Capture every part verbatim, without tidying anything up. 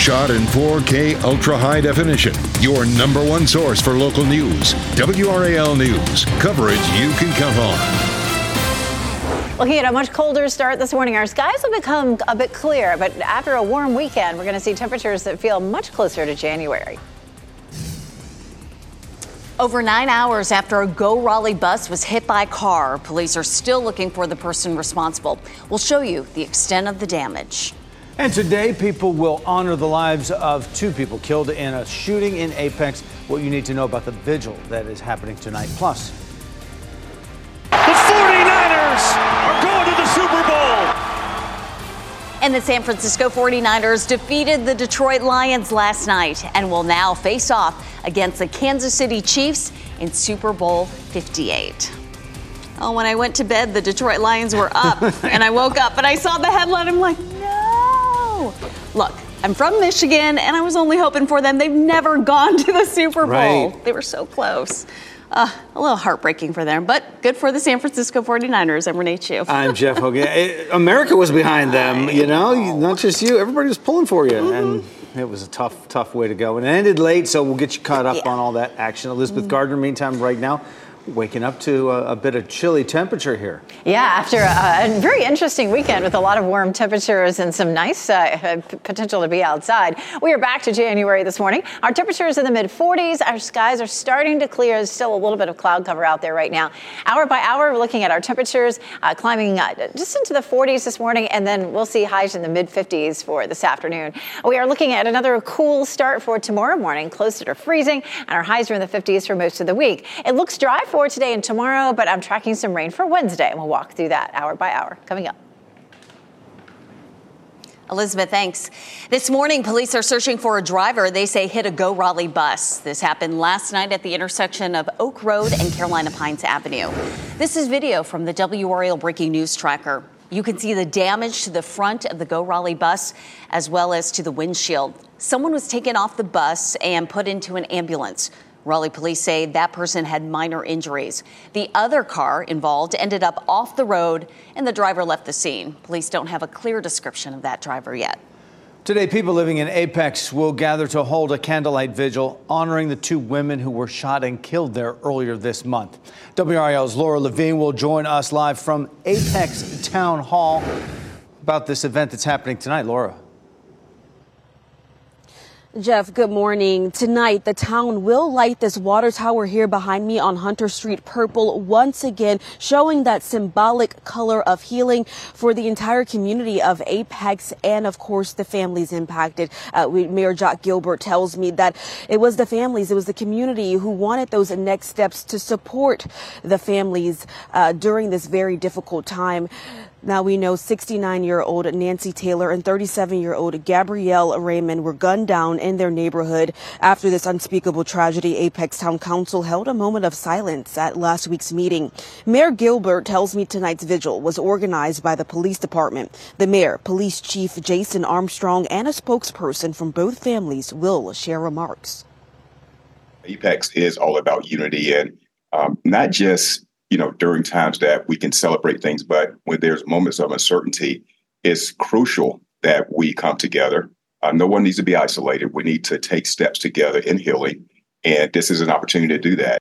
Shot in four K ultra high definition. Your number one source for local news. W R A L News. Coverage you can count on. Looking at a much colder start this morning, our skies will become a bit clear, but after a warm weekend, we're going to see temperatures that feel much closer to January. Over nine hours after a Go Raleigh bus was hit by a car, police are still looking for the person responsible. We'll show you the extent of the damage. And today, people will honor the lives of two people killed in a shooting in Apex. What you need to know about the vigil that is happening tonight. Plus, the forty-niners are going to the Super Bowl. And the San Francisco forty-niners defeated the Detroit Lions last night and will now face off against the Kansas City Chiefs in Super Bowl fifty-eight. Oh, when I went to bed, the Detroit Lions were up, and I woke up and I saw the headline. I'm like, no. Look, I'm from Michigan, and I was only hoping for them. They've never gone to the Super Bowl. Right. They were so close. Uh, a little heartbreaking for them, but good for the San Francisco forty-niners. I'm Renee Chu. I'm Jeff Hogan. It, America was behind them, you know, not just you. Everybody was pulling for you. Mm-hmm. And it was a tough, tough way to go. And it ended late, so we'll get you caught up yeah. on all that action. Elizabeth mm-hmm. Gardner, meantime, right now, waking up to a, a bit of chilly temperature here. Yeah, after a, a very interesting weekend with a lot of warm temperatures and some nice uh, p- potential to be outside. We are back to January this morning. Our temperatures in the mid forties. Our skies are starting to clear. There's still a little bit of cloud cover out there right now. Hour by hour, we're looking at our temperatures uh, climbing uh, just into the forties this morning, and then we'll see highs in the mid fifties for this afternoon. We are looking at another cool start for tomorrow morning, closer to freezing, and our highs are in the fifties for most of the week. It looks dry for today and tomorrow, but I'm tracking some rain for Wednesday, and we'll walk through that hour by hour coming up. Elizabeth, thanks. This morning, police are searching for a driver they say hit a Go Raleigh bus. This happened last night at the intersection of Oak Road and Carolina Pines Avenue. This is video from the W R A L Breaking News Tracker. You can see the damage to the front of the Go Raleigh bus as well as to the windshield. Someone was taken off the bus and put into an ambulance. Raleigh police say that person had minor injuries. The other car involved ended up off the road, and the driver left the scene. Police don't have a clear description of that driver yet. Today, people living in Apex will gather to hold a candlelight vigil honoring the two women who were shot and killed there earlier this month. W R A L's Laura Levine will join us live from Apex Town Hall about this event that's happening tonight. Laura. Jeff, good morning. Tonight, the town will light this water tower here behind me on Hunter Street purple once again, showing that symbolic color of healing for the entire community of Apex and, of course, the families impacted. Uh, we, Mayor Jock Gilbert tells me that it was the families, it was the community who wanted those next steps to support the families uh, during this very difficult time. Now we know sixty-nine-year-old Nancy Taylor and thirty-seven-year-old Gabrielle Raymond were gunned down in their neighborhood. After this unspeakable tragedy, Apex Town Council held a moment of silence at last week's meeting. Mayor Gilbert tells me tonight's vigil was organized by the police department. The mayor, Police Chief Jason Armstrong, and a spokesperson from both families will share remarks. Apex is all about unity, and um, not just you know, during times that we can celebrate things, but when there's moments of uncertainty, it's crucial that we come together. Uh, no one needs to be isolated. We need to take steps together in healing, and this is an opportunity to do that.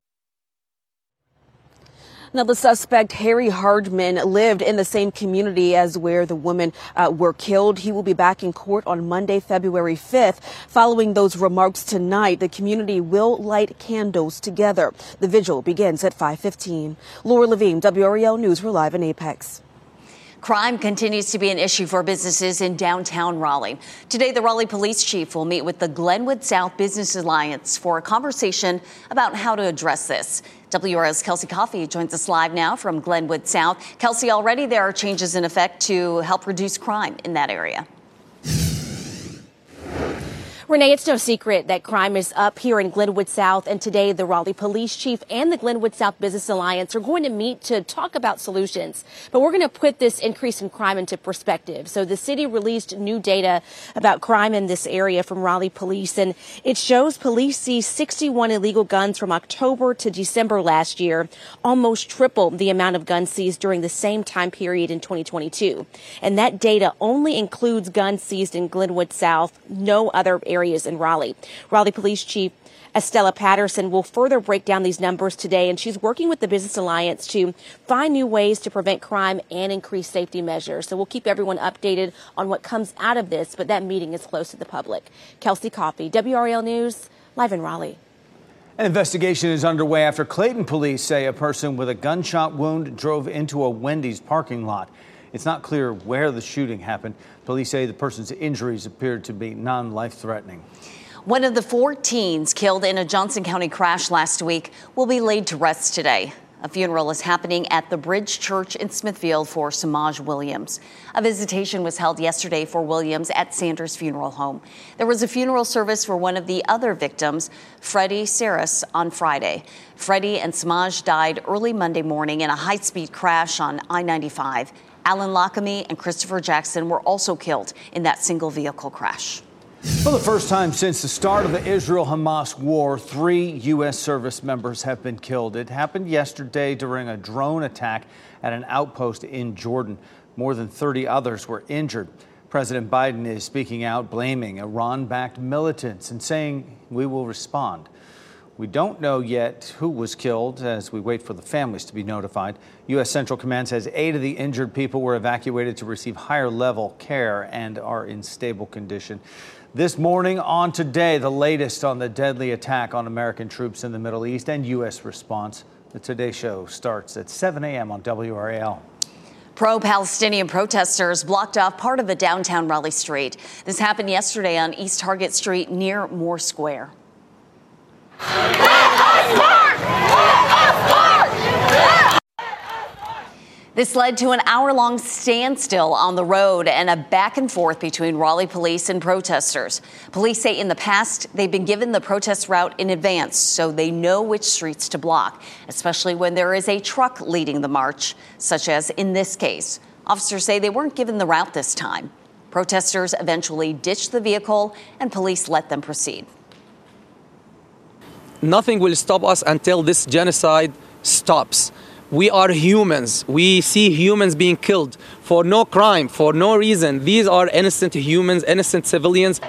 Now, the suspect, Harry Hardman, lived in the same community as where the women uh, were killed. He will be back in court on Monday, February fifth. Following those remarks tonight, the community will light candles together. The vigil begins at five fifteen. Laura Levine, W R A L News. We're live in Apex. Crime continues to be an issue for businesses in downtown Raleigh. Today, the Raleigh Police Chief will meet with the Glenwood South Business Alliance for a conversation about how to address this. W R L's Kelsey Coffey joins us live now from Glenwood South. Kelsey, already there are changes in effect to help reduce crime in that area. Renee, it's no secret that crime is up here in Glenwood South, and today the Raleigh Police Chief and the Glenwood South Business Alliance are going to meet to talk about solutions. But we're going to put this increase in crime into perspective. So the city released new data about crime in this area from Raleigh Police, and it shows police seized sixty-one illegal guns from October to December last year, almost triple the amount of guns seized during the same time period in twenty twenty-two. And that data only includes guns seized in Glenwood South, no other area areas in Raleigh. Raleigh Police Chief Estella Patterson will further break down these numbers today, and she's working with the Business Alliance to find new ways to prevent crime and increase safety measures. So we'll keep everyone updated on what comes out of this, but that meeting is close to the public. Kelsey Coffey, W R A L News, live in Raleigh. An investigation is underway after Clayton police say a person with a gunshot wound drove into a Wendy's parking lot. It's not clear where the shooting happened. Police say the person's injuries appeared to be non-life-threatening. One of the four teens killed in a Johnson County crash last week will be laid to rest today. A funeral is happening at the Bridge Church in Smithfield for Samaj Williams. A visitation was held yesterday for Williams at Sanders Funeral Home. There was a funeral service for one of the other victims, Freddie Saris, on Friday. Freddie and Samaj died early Monday morning in a high-speed crash on I ninety-five. Alan Lockamy and Christopher Jackson were also killed in that single vehicle crash. For the first time since the start of the Israel-Hamas war, three U S service members have been killed. It happened yesterday during a drone attack at an outpost in Jordan. More than thirty others were injured. President Biden is speaking out, blaming Iran-backed militants and saying, "We will respond." We don't know yet who was killed as we wait for the families to be notified. U S Central Command says eight of the injured people were evacuated to receive higher level care and are in stable condition. This morning on Today, the latest on the deadly attack on American troops in the Middle East and U S response. The Today Show starts at seven a.m. on W R A L. Pro-Palestinian protesters blocked off part of a downtown Raleigh street. This happened yesterday on East Target Street near Moore Square. This led to an hour-long standstill on the road and a back and forth between Raleigh police and protesters. Police say in the past they've been given the protest route in advance so they know which streets to block, especially when there is a truck leading the march, such as in this case. Officers say they weren't given the route this time. Protesters eventually ditched the vehicle and police let them proceed. Nothing will stop us until this genocide stops. We are humans. We see humans being killed for no crime, for no reason. These are innocent humans, innocent civilians.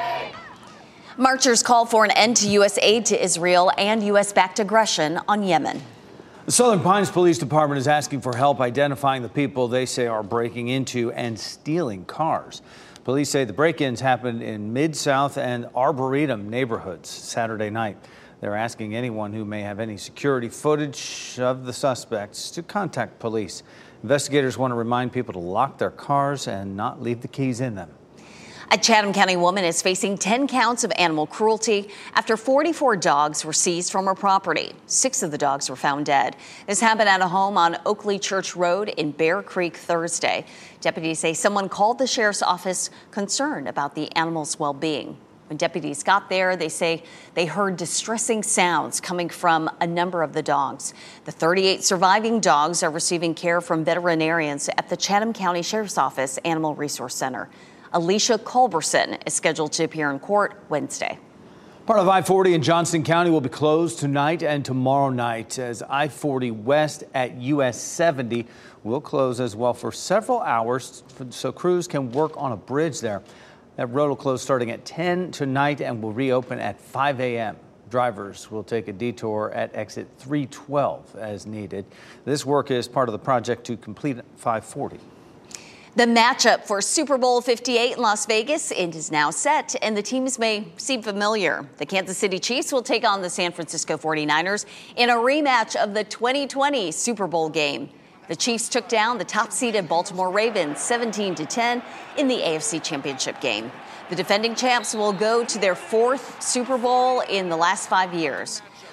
Marchers call for an end to U S aid to Israel and U S-backed aggression on Yemen. The Southern Pines Police Department is asking for help identifying the people they say are breaking into and stealing cars. Police say the break-ins happened in Mid-South and Arboretum neighborhoods Saturday night. They're asking anyone who may have any security footage of the suspects to contact police. Investigators want to remind people to lock their cars and not leave the keys in them. A Chatham County woman is facing ten counts of animal cruelty after forty-four dogs were seized from her property. Six of the dogs were found dead. This happened at a home on Oakley Church Road in Bear Creek Thursday. Deputies say someone called the sheriff's office concerned about the animals' well-being. When deputies got there, they say they heard distressing sounds coming from a number of the dogs. The thirty-eight surviving dogs are receiving care from veterinarians at the Chatham County Sheriff's Office Animal Resource Center. Alicia Culberson is scheduled to appear in court Wednesday. Part of I forty in Johnston County will be closed tonight and tomorrow night as I forty west at U S seventy will close as well for several hours so crews can work on a bridge there. That road will close starting at ten tonight and will reopen at five a.m. Drivers will take a detour at exit three twelve as needed. This work is part of the project to complete five forty. The matchup for Super Bowl fifty-eight in Las Vegas it is now set, and the teams may seem familiar. The Kansas City Chiefs will take on the San Francisco forty-niners in a rematch of the twenty twenty Super Bowl game. The Chiefs took down the top-seeded Baltimore Ravens seventeen to ten in the A F C Championship game. The defending champs will go to their fourth Super Bowl in the last five years.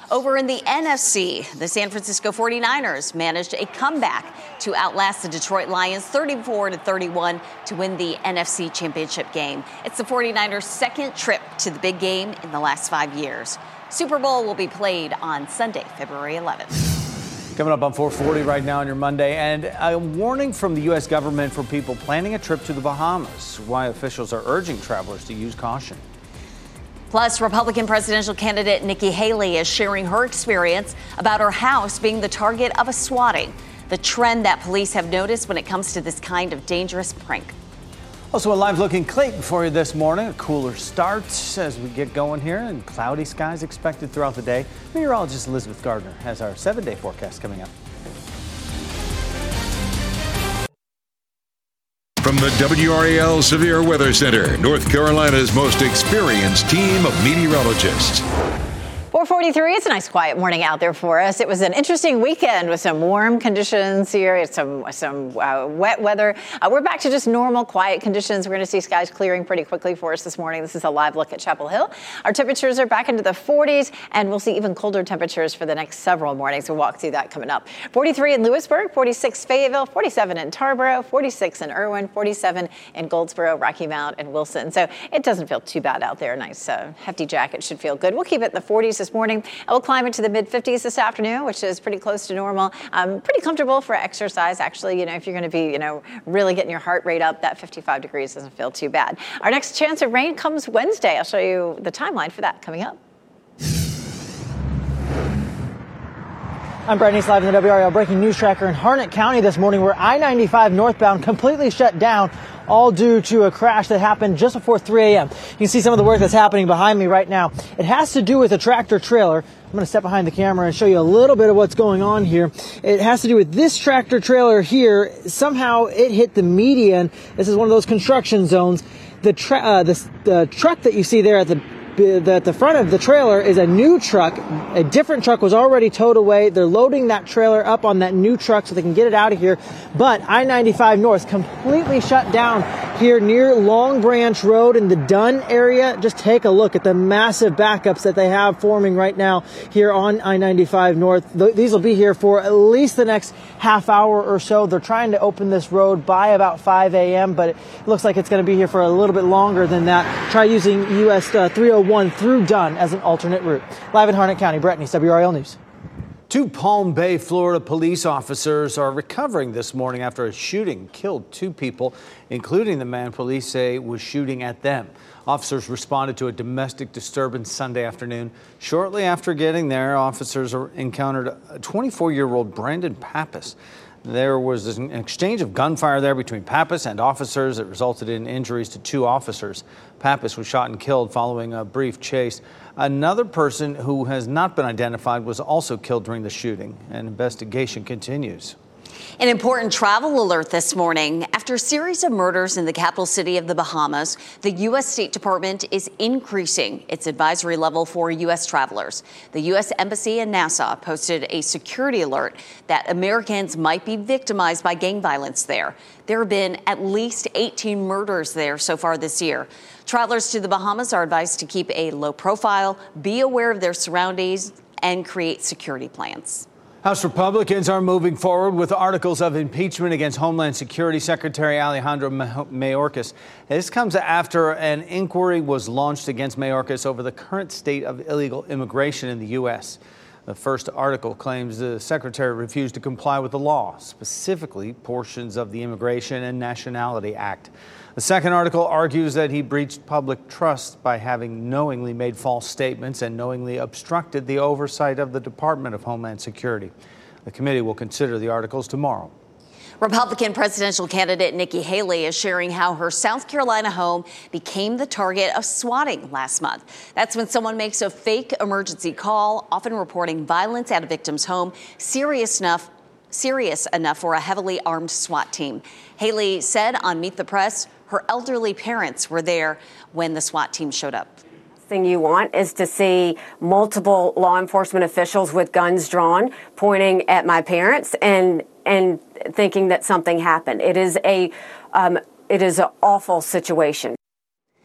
Over in the N F C, the San Francisco forty-niners managed a comeback to outlast the Detroit Lions thirty-four to thirty-one to win the N F C Championship game. It's the forty-niners' second trip to the big game in the last five years. Super Bowl will be played on Sunday, February eleventh. Coming up on four forty right now on your Monday, and a warning from the U S government for people planning a trip to the Bahamas. Why officials are urging travelers to use caution. Plus, Republican presidential candidate Nikki Haley is sharing her experience about her house being the target of a swatting, the trend that police have noticed when it comes to this kind of dangerous prank. Also, a live look in Clayton for you this morning. A cooler start as we get going here, and cloudy skies expected throughout the day. Meteorologist Elizabeth Gardner has our seven-day forecast coming up. From the W R A L Severe Weather Center, North Carolina's most experienced team of meteorologists. four forty-three, it's a nice quiet morning out there for us. It was an interesting weekend with some warm conditions here. It's some some uh, wet weather. Uh, we're back to just normal quiet conditions. We're going to see skies clearing pretty quickly for us this morning. This is a live look at Chapel Hill. Our temperatures are back into the forties, and we'll see even colder temperatures for the next several mornings. We'll walk through that coming up. forty-three in Lewisburg, forty-six Fayetteville, forty-seven in Tarboro, forty-six in Irwin, forty-seven in Goldsboro, Rocky Mount, and Wilson. So it doesn't feel too bad out there. Nice uh, hefty jacket should feel good. We'll keep it in the forties this morning. We'll climb into the mid fifties this afternoon, which is pretty close to normal. Um, pretty comfortable for exercise, actually. You know, if you're going to be, you know, really getting your heart rate up, that fifty-five degrees doesn't feel too bad. Our next chance of rain comes Wednesday. I'll show you the timeline for that coming up. I'm Brett Neese, live in the W R A L Breaking News Tracker in Harnett County this morning, where I ninety-five northbound completely shut down, all due to a crash that happened just before three a.m. You can see some of the work that's happening behind me right now. It has to do with a tractor trailer. I'm going to step behind the camera and show you a little bit of what's going on here. It has to do with this tractor trailer here. Somehow it hit the median. This is one of those construction zones. The, tra- uh, the, the truck that you see there at the At the front of the trailer is a new truck. A different truck was already towed away. They're loading that trailer up on that new truck so they can get it out of here. But I ninety-five North completely shut down here near Long Branch Road in the Dunn area. Just take a look at the massive backups that they have forming right now here on I ninety-five North. These will be here for at least the next half hour or so. They're trying to open this road by about five a.m., but it looks like it's going to be here for a little bit longer than that. Try using U S uh, three oh one through Dunn as an alternate route. Live in Harnett County, Brett Neese, W R A L News. Two Palm Bay, Florida police officers are recovering this morning after a shooting killed two people, including the man police say was shooting at them. Officers responded to a domestic disturbance Sunday afternoon. Shortly after getting there, officers encountered a twenty-four-year-old Brandon Pappas. There was an exchange of gunfire there between Pappas and officers. It resulted in injuries to two officers. Pappas was shot and killed following a brief chase. Another person who has not been identified was also killed during the shooting. An investigation continues. An important travel alert this morning. After a series of murders in the capital city of the Bahamas, the U S State Department is increasing its advisory level for U S travelers. The U S Embassy in Nassau posted a security alert that Americans might be victimized by gang violence there. There have been at least eighteen murders there so far this year. Travelers to the Bahamas are advised to keep a low profile, be aware of their surroundings, and create security plans. House Republicans are moving forward with articles of impeachment against Homeland Security Secretary Alejandro Mayorkas. This comes after an inquiry was launched against Mayorkas over the current state of illegal immigration in the U S. The first article claims the secretary refused to comply with the law, specifically portions of the Immigration and Nationality Act. The second article argues that he breached public trust by having knowingly made false statements and knowingly obstructed the oversight of the Department of Homeland Security. The committee will consider the articles tomorrow. Republican presidential candidate Nikki Haley is sharing how her South Carolina home became the target of swatting last month. That's when someone makes a fake emergency call, often reporting violence at a victim's home, serious enough serious enough for a heavily armed SWAT team. Haley said on Meet the Press her elderly parents were there when the SWAT team showed up. Thing you want is to see multiple law enforcement officials with guns drawn pointing at my parents and and thinking that something happened. It is a um, it is an awful situation.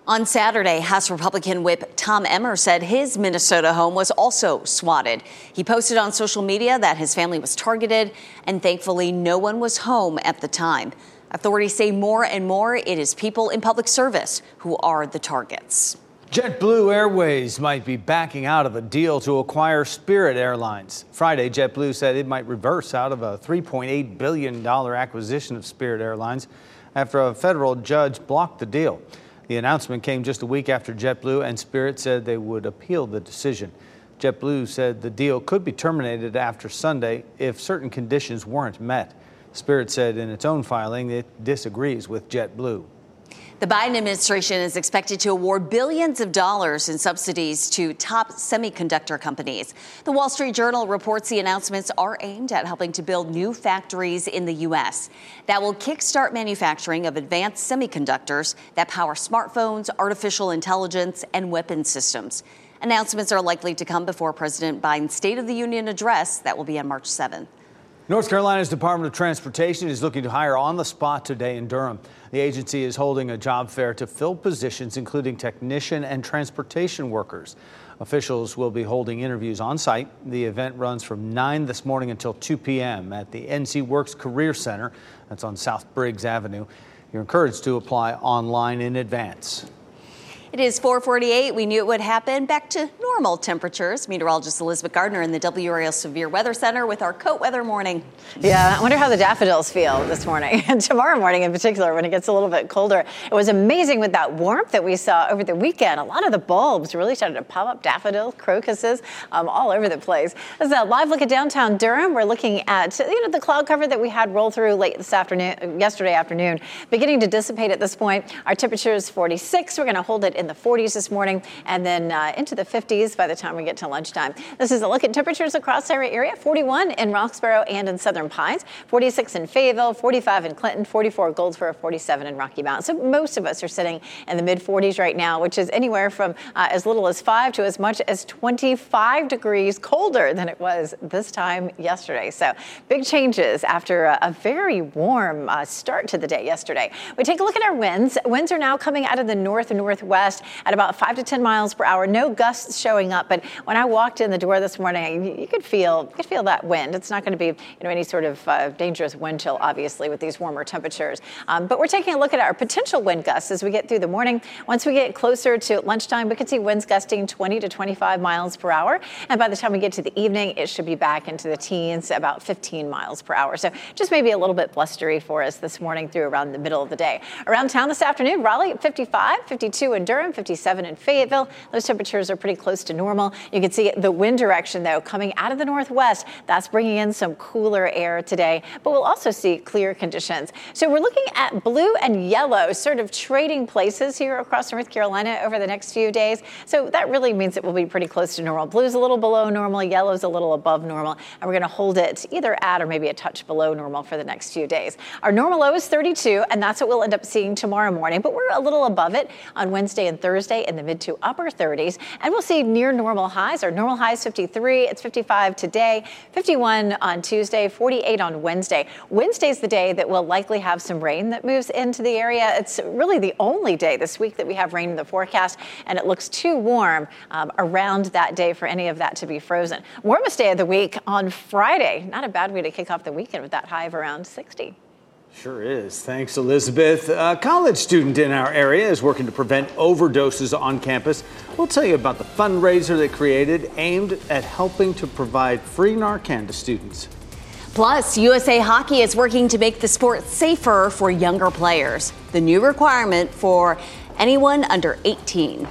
On Saturday, House Republican Whip Tom Emmer said his Minnesota home was also swatted. He posted on social media that his family was targeted, and thankfully no one was home at the time. Authorities say more and more it is people in public service who are the targets. JetBlue Airways might be backing out of a deal to acquire Spirit Airlines. Friday, JetBlue said it might reverse out of a three point eight billion dollars acquisition of Spirit Airlines after a federal judge blocked the deal. The announcement came just a week after JetBlue and Spirit said they would appeal the decision. JetBlue said the deal could be terminated after Sunday if certain conditions weren't met. Spirit said in its own filing it disagrees with JetBlue. The Biden administration is expected to award billions of dollars in subsidies to top semiconductor companies. The Wall Street Journal reports the announcements are aimed at helping to build new factories in the U S that will kickstart manufacturing of advanced semiconductors that power smartphones, artificial intelligence, and weapon systems. Announcements are likely to come before President Biden's State of the Union address that will be on March seventh. North Carolina's Department of Transportation is looking to hire on the spot today in Durham. The agency is holding a job fair to fill positions including technician and transportation workers. Officials will be holding interviews on site. The event runs from nine this morning until two p.m. at the N C Works Career Center. That's on South Briggs Avenue. You're encouraged to apply online in advance. It is four forty-eight. We knew it would happen. Back to normal temperatures. Meteorologist Elizabeth Gardner in the W R A L Severe Weather Center with our coat weather morning. Yeah, I wonder how the daffodils feel this morning and tomorrow morning in particular when it gets a little bit colder. It was amazing with that warmth that we saw over the weekend. A lot of the bulbs really started to pop up, daffodils, crocuses, um, all over the place. This is a live look at downtown Durham. We're looking at you know the cloud cover that we had roll through late this afternoon, yesterday afternoon, beginning to dissipate at this point. Our temperature is forty-six. We're going to hold it in the forties this morning and then uh, into the fifties by the time we get to lunchtime. This is a look at temperatures across our area. forty-one in Roxborough and in Southern Pines, forty-six in Fayetteville, forty-five in Clinton, forty-four Goldsboro, forty-seven in Rocky Mount. So most of us are sitting in the mid forties right now, which is anywhere from uh, as little as five to as much as twenty-five degrees colder than it was this time yesterday. So big changes after a, a very warm uh, start to the day yesterday. We take a look at our winds. Winds are now coming out of the north and northwest at about five to ten miles per hour. No gusts showing up, but when I walked in the door this morning, you, you could feel you could feel that wind. It's not going to be you know any sort of uh, dangerous wind chill, obviously, with these warmer temperatures. Um, but we're taking a look at our potential wind gusts as we get through the morning. Once we get closer to lunchtime, we could see winds gusting twenty to twenty-five miles per hour, and by the time we get to the evening, it should be back into the teens, about fifteen miles per hour. So just maybe a little bit blustery for us this morning through around the middle of the day. Around town this afternoon, Raleigh fifty-five, fifty-two in Durham, fifty-seven in Fayetteville. Those temperatures are pretty close to normal. You can see the wind direction, though, coming out of the northwest. That's bringing in some cooler air today, but we'll also see clear conditions. So we're looking at blue and yellow sort of trading places here across North Carolina over the next few days. So that really means it will be pretty close to normal. Blue's a little below normal, yellow's a little above normal, and we're going to hold it either at or maybe a touch below normal for the next few days. Our normal low is thirty-two, and that's what we'll end up seeing tomorrow morning, but we're a little above it on Wednesday and Thursday in the mid to upper thirties, and we'll see near normal highs. Our normal high is fifty-three. It's fifty-five today, fifty-one on Tuesday, forty-eight on Wednesday. Wednesday's the day that we'll likely have some rain that moves into the area. It's really the only day this week that we have rain in the forecast, and it looks too warm um, around that day for any of that to be frozen. Warmest day of the week on Friday. Not a bad way to kick off the weekend with that high of around sixty. Sure is. Thanks, Elizabeth. A college student in our area is working to prevent overdoses on campus. We'll tell you about the fundraiser they created aimed at helping to provide free Narcan to students. Plus, U S A Hockey is working to make the sport safer for younger players. The new requirement for anyone under eighteen.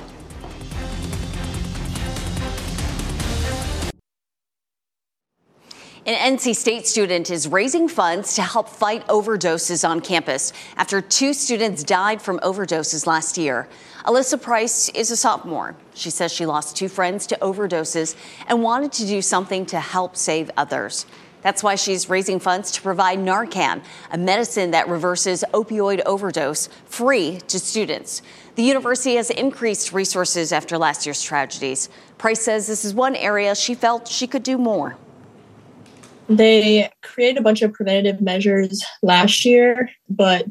An N C State student is raising funds to help fight overdoses on campus after two students died from overdoses last year. Alyssa Price is a sophomore. She says she lost two friends to overdoses and wanted to do something to help save others. That's why she's raising funds to provide Narcan, a medicine that reverses opioid overdose, free to students. The university has increased resources after last year's tragedies. Price says this is one area she felt she could do more. They created a bunch of preventative measures last year, but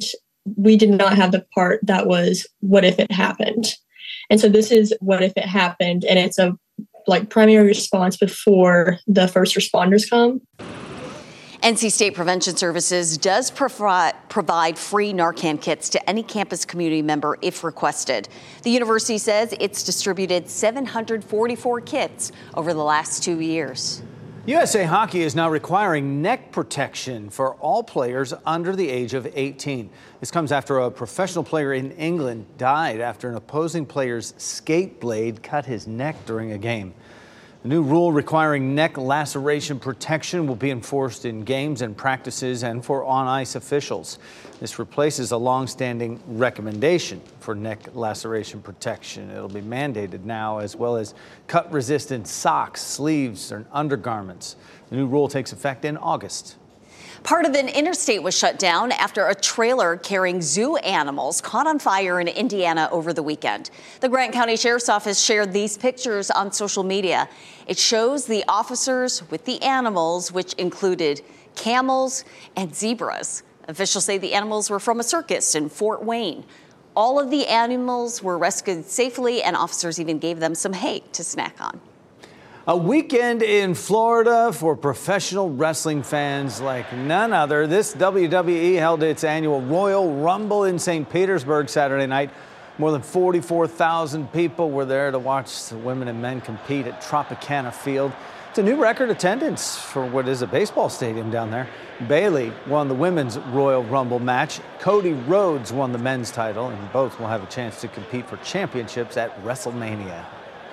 we did not have the part that was what if it happened. And so this is what if it happened, and it's a like primary response before the first responders come. N C State Prevention Services does provide, provide free Narcan kits to any campus community member if requested. The university says it's distributed seven hundred forty-four kits over the last two years. U S A Hockey is now requiring neck protection for all players under the age of eighteen. This comes after a professional player in England died after an opposing player's skate blade cut his neck during a game. The new rule requiring neck laceration protection will be enforced in games and practices and for on-ice officials. This replaces a long-standing recommendation for neck laceration protection. It'll be mandated now, as well as cut-resistant socks, sleeves, and undergarments. The new rule takes effect in August. Part of an interstate was shut down after a trailer carrying zoo animals caught on fire in Indiana over the weekend. The Grant County Sheriff's Office shared these pictures on social media. It shows the officers with the animals, which included camels and zebras. Officials say the animals were from a circus in Fort Wayne. All of the animals were rescued safely, and officers even gave them some hay to snack on. A weekend in Florida for professional wrestling fans like none other. This W W E held its annual Royal Rumble in Saint Petersburg Saturday night. More than forty-four thousand people were there to watch the women and men compete at Tropicana Field. It's a new record attendance for what is a baseball stadium down there. Bayley won the women's Royal Rumble match. Cody Rhodes won the men's title, and both will have a chance to compete for championships at WrestleMania.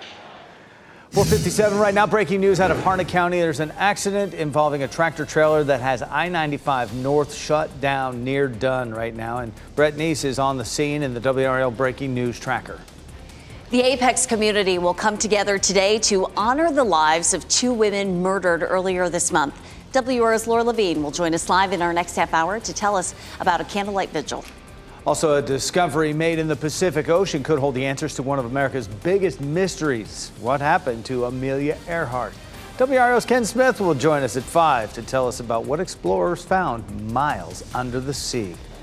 four fifty-seven right now, breaking news out of Harnett County. There's an accident involving a tractor trailer that has I ninety-five North shut down near Dunn right now. And Brett Neese is on the scene in the W R L Breaking News Tracker. The Apex community will come together today to honor the lives of two women murdered earlier this month. W R L's Laura Levine will join us live in our next half hour to tell us about a candlelight vigil. Also, a discovery made in the Pacific Ocean could hold the answers to one of America's biggest mysteries. What happened to Amelia Earhart? W R L's Ken Smith will join us at five to tell us about what explorers found miles under the sea.